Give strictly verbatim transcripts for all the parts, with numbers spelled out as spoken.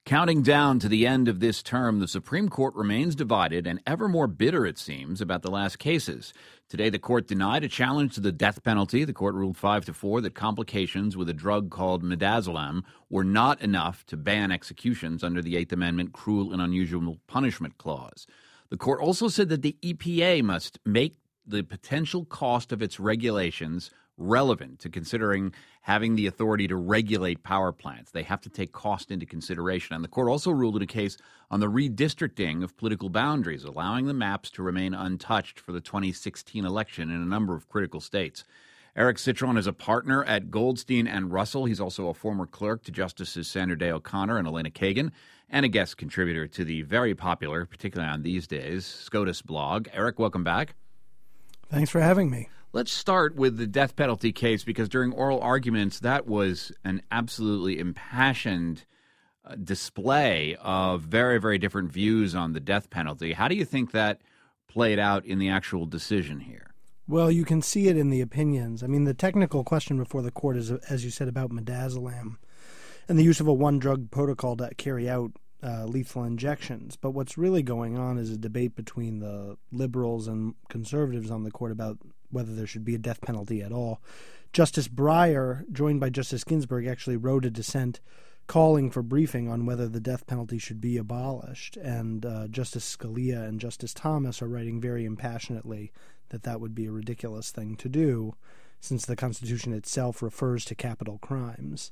Counting down to the end of this term, the Supreme Court remains divided and ever more bitter, it seems, about the last cases. Today, the court denied a challenge to the death penalty. The court ruled five to four that complications with a drug called midazolam were not enough to ban executions under the Eighth Amendment Cruel and Unusual Punishment Clause. The court also said that the E P A must make the potential cost of its regulations relevant to considering having the authority to regulate power plants. They have to take cost into consideration. And the court also ruled in a case on the redistricting of political boundaries, allowing the maps to remain untouched for the twenty sixteen election in a number of critical states. Eric Citron is a partner at Goldstein and Russell. He's also a former clerk to Justices Sandra Day O'Connor and Elena Kagan, and a guest contributor to the very popular, particularly on these days, SCOTUS blog. Eric, welcome back. Thanks for having me. Let's start with the death penalty case, because during oral arguments, that was an absolutely impassioned uh, display of very, very different views on the death penalty. How do you think that played out in the actual decision here? Well, you can see it in the opinions. I mean, the technical question before the court is, as you said, about midazolam and the use of a one-drug protocol to carry out uh, lethal injections. But what's really going on is a debate between the liberals and conservatives on the court about whether there should be a death penalty at all. Justice Breyer, joined by Justice Ginsburg, actually wrote a dissent calling for briefing on whether the death penalty should be abolished. And uh, Justice Scalia and Justice Thomas are writing very impassionately that that would be a ridiculous thing to do, since the Constitution itself refers to capital crimes.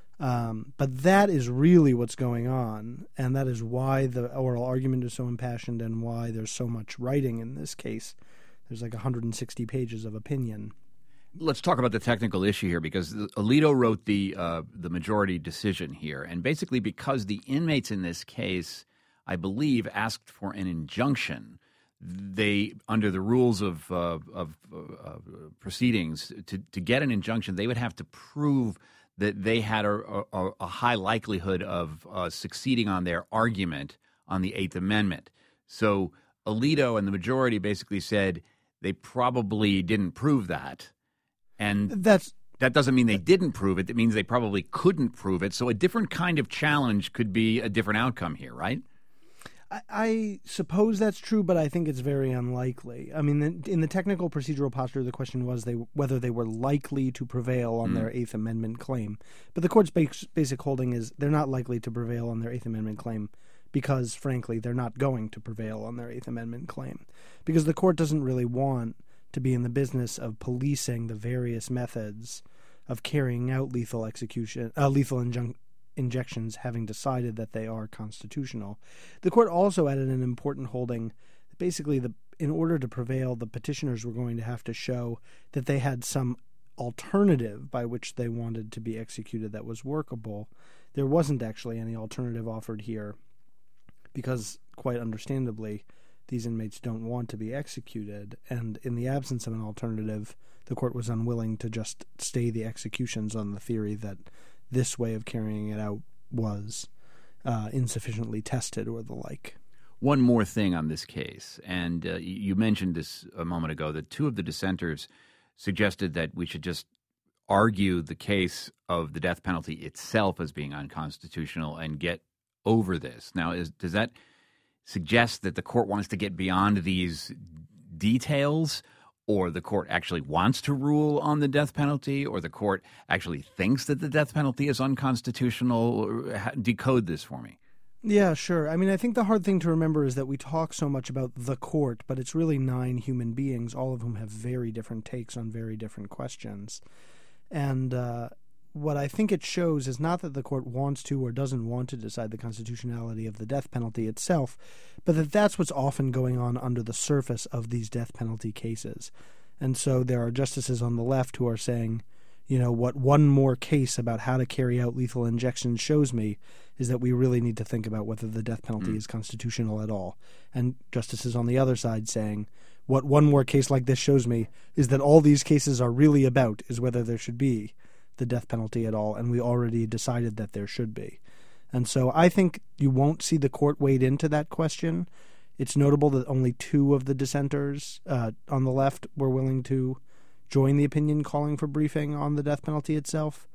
Um, but that is really what's going on, and that is why the oral argument is so impassioned and why there's so much writing in this case. There's like one hundred sixty pages of opinion. Let's talk about the technical issue here, because Alito wrote the uh, the majority decision here, and basically because the inmates in this case, I believe, asked for an injunction, they, under the rules of uh, of uh, proceedings, to, to get an injunction, they would have to prove that they had a, a, a high likelihood of uh, succeeding on their argument on the Eighth Amendment. So Alito and the majority basically said they probably didn't prove that. And that's that doesn't mean they didn't prove it. It means they probably couldn't prove it. So a different kind of challenge could be a different outcome here, right? I, I suppose that's true, but I think it's very unlikely. I mean, in, in the technical procedural posture, the question was they, whether they were likely to prevail on mm. their Eighth Amendment claim. But the court's base, basic holding is they're not likely to prevail on their Eighth Amendment claim because, frankly, they're not going to prevail on their Eighth Amendment claim. Because the court doesn't really want to be in the business of policing the various methods of carrying out lethal execution, uh, lethal injunction, injections, having decided that they are constitutional. The court also added an important holding. Basically, the in order to prevail, the petitioners were going to have to show that they had some alternative by which they wanted to be executed that was workable. There wasn't actually any alternative offered here because, quite understandably, these inmates don't want to be executed, and in the absence of an alternative, the court was unwilling to just stay the executions on the theory that this way of carrying it out was uh, insufficiently tested or the like. One more thing on this case, and uh, you mentioned this a moment ago, that two of the dissenters suggested that we should just argue the case of the death penalty itself as being unconstitutional and get over this. Now, is, does that suggest that the court wants to get beyond these details, or the court actually wants to rule on the death penalty, or the court actually thinks that the death penalty is unconstitutional? Decode this for me. Yeah, sure. I mean, I think the hard thing to remember is that we talk so much about the court, but it's really nine human beings, all of whom have very different takes on very different questions. And uh, what I think it shows is not that the court wants to or doesn't want to decide the constitutionality of the death penalty itself, but that that's what's often going on under the surface of these death penalty cases. And so there are justices on the left who are saying, you know, what one more case about how to carry out lethal injections shows me is that we really need to think about whether the death penalty mm. is constitutional at all. And justices on the other side saying, what one more case like this shows me is that all these cases are really about is whether there should be the death penalty at all, and we already decided that there should be. And so I think you won't see the court wade into that question. It's notable that only two of the dissenters uh, on the left were willing to join the opinion calling for briefing on the death penalty itself.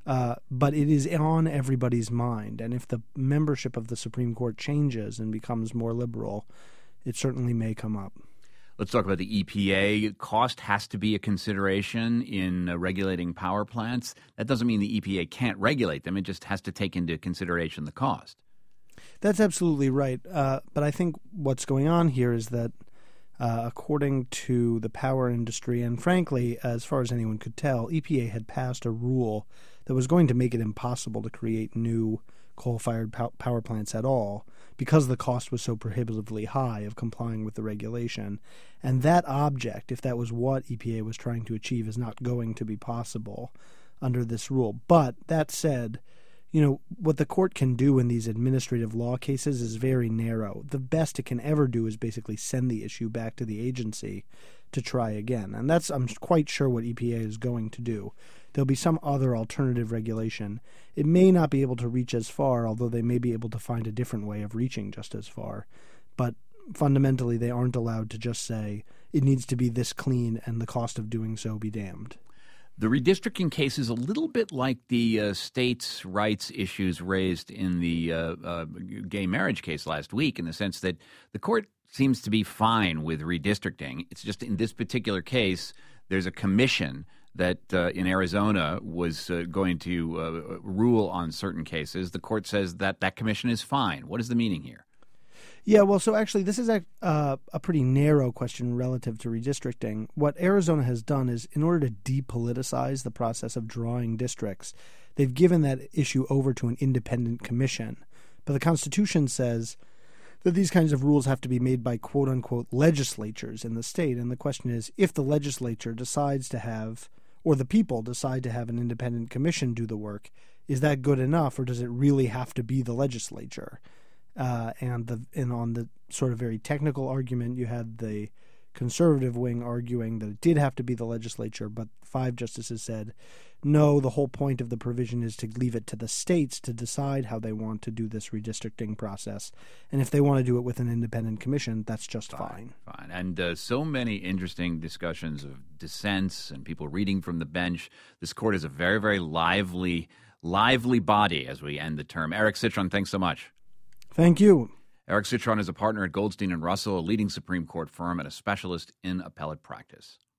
Uh, but it is on everybody's mind. And if the membership of the Supreme Court changes and becomes more liberal, it certainly may come up. Let's talk about the E P A. Cost has to be a consideration in uh, regulating power plants. That doesn't mean the E P A can't regulate them. It just has to take into consideration the cost. That's absolutely right. Uh, but I think what's going on here is that uh, according to the power industry, and frankly, as far as anyone could tell, E P A had passed a rule that was going to make it impossible to create new coal-fired pow- power plants at all because the cost was so prohibitively high of complying with the regulation. And that object, if that was what E P A was trying to achieve, is not going to be possible under this rule. But that said, you know, what the court can do in these administrative law cases is very narrow. The best it can ever do is basically send the issue back to the agency to try again. And that's, I'm quite sure, what E P A is going to do. There'll be some other alternative regulation. It may not be able to reach as far, although they may be able to find a different way of reaching just as far. But fundamentally, they aren't allowed to just say it needs to be this clean and the cost of doing so be damned. The redistricting case is a little bit like the uh, states' rights issues raised in the uh, uh, gay marriage case last week, in the sense that the court seems to be fine with redistricting. It's just in this particular case, there's a commission that uh, in Arizona was uh, going to uh, rule on certain cases. The court says that that commission is fine. What is the meaning here? Yeah, well, so actually this is a, uh, a pretty narrow question relative to redistricting. What Arizona has done is, in order to depoliticize the process of drawing districts, they've given that issue over to an independent commission. But the Constitution says that these kinds of rules have to be made by quote-unquote legislatures in the state. And the question is, if the legislature decides to have, or the people decide to have an independent commission do the work, is that good enough, or does it really have to be the legislature? Uh, and the and on the sort of very technical argument, you had the conservative wing arguing that it did have to be the legislature, but five justices said, no, the whole point of the provision is to leave it to the states to decide how they want to do this redistricting process. And if they want to do it with an independent commission, that's just fine. Fine. fine. And uh, so many interesting discussions of dissents and people reading from the bench. This court is a very, very lively, lively body as we end the term. Eric Citron, thanks so much. Thank you. Eric Citron is a partner at Goldstein and Russell, a leading Supreme Court firm and a specialist in appellate practice.